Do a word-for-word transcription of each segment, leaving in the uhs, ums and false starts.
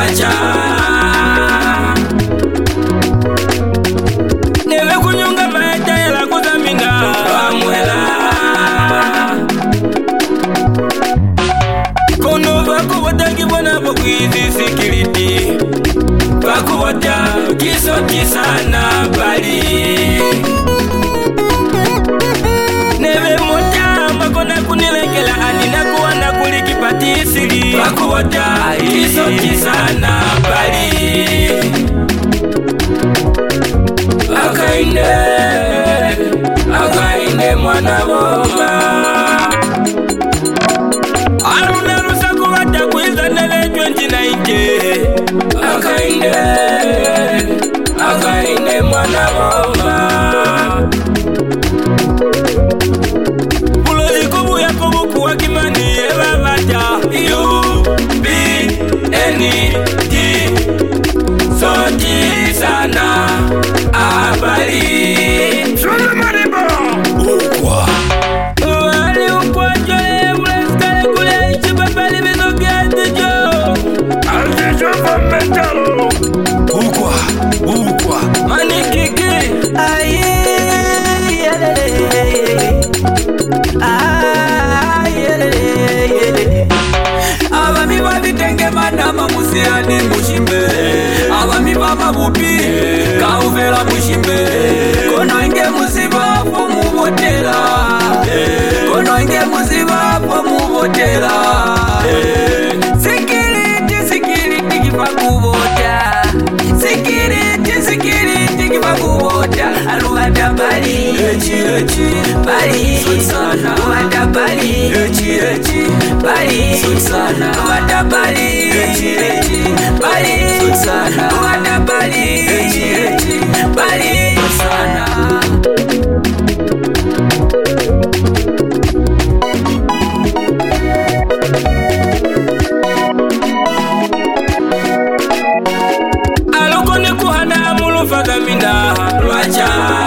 lwacha neve kunyunga maeta yela kuzamina wamwela kono vakuwata kibona pokwizi sikiliti vakuwata kiso kisana bali neve mota makona kunilekela anina kuwana kulikipatisili vakuwata kiso kisana bali akainde akainde mwana bomba aruna rusaku wata kuiza nele twenty nineteen akainde akainde mwana bomba bulozi kubu ya kubu kuwa kimani eva vata U B N D soti sana abali Shule maribo ukwa wali ukwa jole mleskale kule ichi papali mizoki atijo atijo famentalo ukwa ukwa manikiki aye yelele aye yelele abami babitenge manama musiani mushimbe abami baba bupi kauvela mushimbe kono inge musiba po mubotela kono inge musiba po mubotela sikiriti sikiriti kifa kubota sikiriti sikiriti kifa kubota aluwata bali echi echi bali sutsana aluwata bali echi echi bali sutsana aluwata bali echi echi bali sutsana aluwata bali echi echi bali sutsana alukoni kuhana mulufaga mina lwacha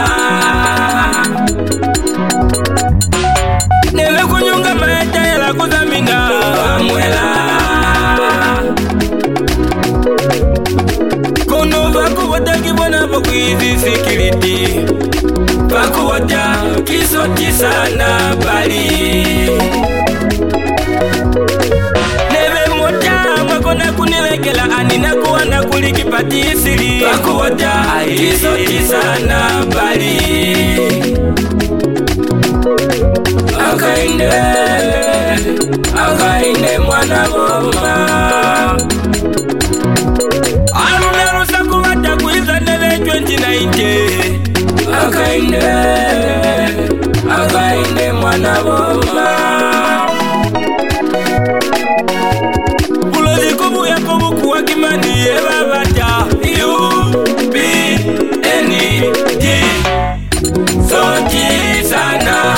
neve kunyunga maeta yela kuzamina wamwela kono vakuwata kibona pokwizi sikiliti vakuwata kiso kisana bali neve mota makona kunilekela anina kuwana kulikipatisili vakuwata kiso kisana bali akainde akainde mwana bomba aruna rusaku wata kuiza nele twenty nineteen akainde akainde mwana bomba bulozi kubu ya kubu kuwa kimani eva vata U B N D soti sana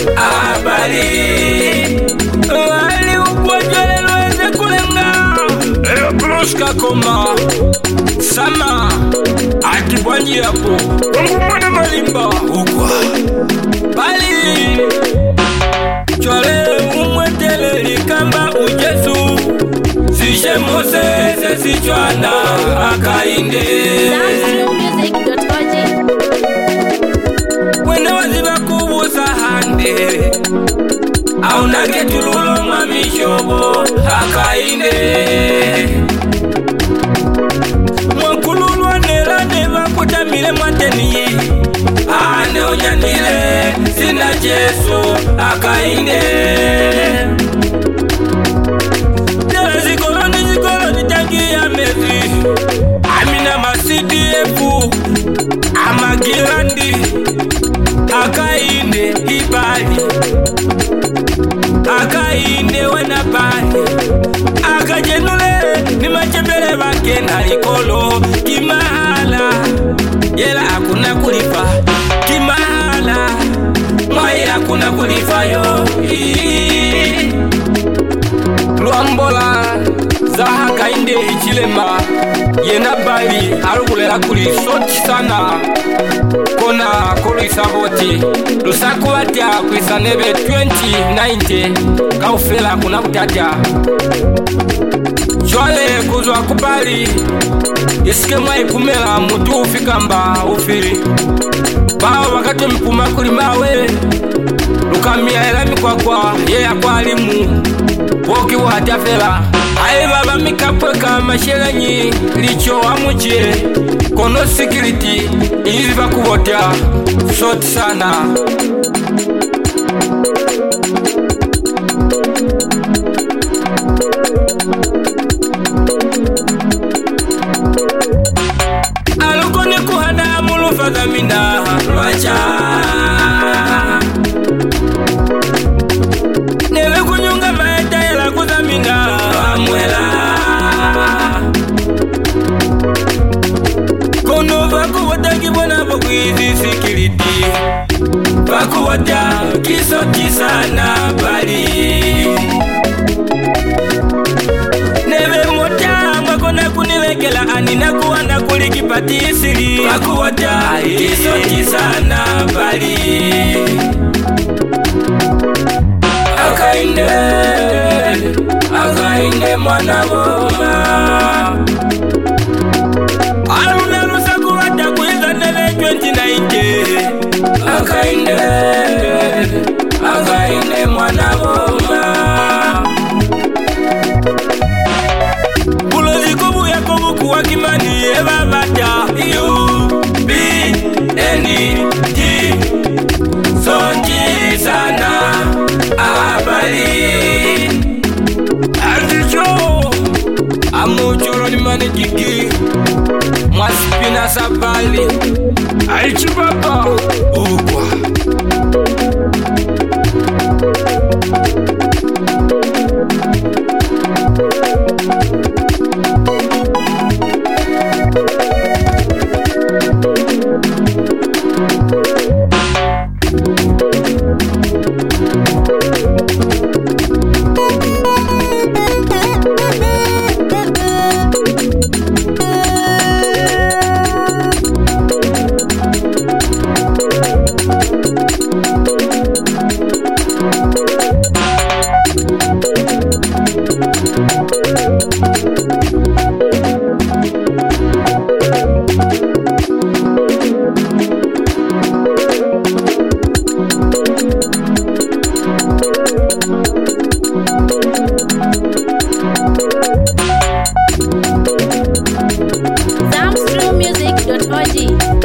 abali wali ukwa jole loeze kulenga eyo pluska koma sama akibwanji yapo kongu mwana malimba ukwa bali jole umwetele likamba ujesu sishe mose sichwana akainde wene waziba kubusa hande aunake tululo mamishobo akainde mwakululwa nera neva kutamile mwateniyi ane onyanile sina jesu akainde nera zikoloni zikoloni tangi ya mezi amina masidi efu amagirandi akainde ibali akainde wena bali akajenule ni machembele bake na ikolo kimahala yela hakuna kulipa kimahala mwai hakuna kulipa yo Luambola zaha Akainde Chilema yena bali alugulela kuli soti sana kona kuli saboti lusaku watya kwisanebe twenty nineteen kaufela kuna kutaja Chwale kuzwa kubali Isike mwai kumela mutu ufikamba ufiri Bao wakati mpuma kuli mawe Lukamia elami kwa kwa Yeya kwa alimu Woki wata fela Ae baba mikapweka mashelanyi Licho amuchie Kono security Iziva kubotea Soti sana Alukone kuhana mulufa gamina Lwacha Nele kunyunga maeta yela kuzamina Amwela Kono vaku wata kibona vakuizi sikiriti Vaku wata kiso kisana bali Neve mota mwakona kunilekela anina kuwana kuliki patisiri Vaku wata kiso kisana bali Akainde, akainde mwana woma Aluna lusaku wata kuiza neve twenty nineteen Akainde, akainde mwana woma Bulozi kubu ya kubu kuwa kimani eva bata U, B, N, T Sonji sana Abali Articho Amuchuro ni mani jiki Mwasipina sabali Aichibaba Ukwa Zamstream music dot org